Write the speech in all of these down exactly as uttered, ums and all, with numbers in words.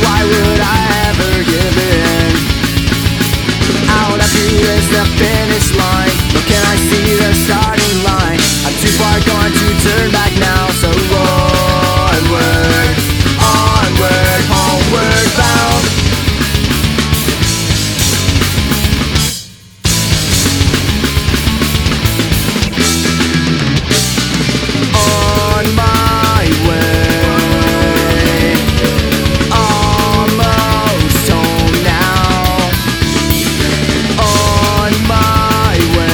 why would I ever give in? Out of here is the finish line, but can I see the starting line? I'm too far gone to turn back now, so onward, onward, homeward bound. On my way, almost home now. On my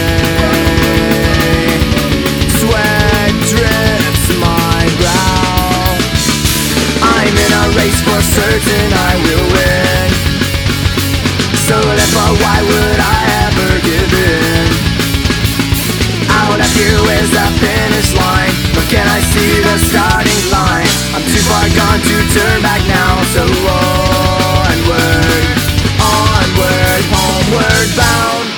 way, sweat drips my brow. I'm in a race, for certain I will win. So therefore why would I ever give in? Out of here is the finish line, but can I see the starting line? I'm too far gone to turn back now, so onward, onward, homeward bound.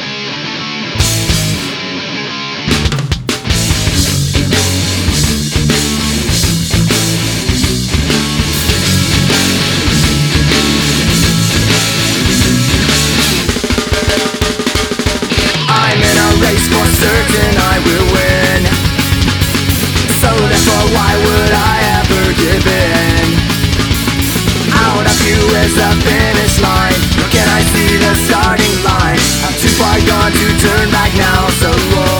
I'm in a race, for certain I will win. So therefore why would I ever give in? Out of you is the finish line, but can I see the starting line? I'm too far gone to turn back now, so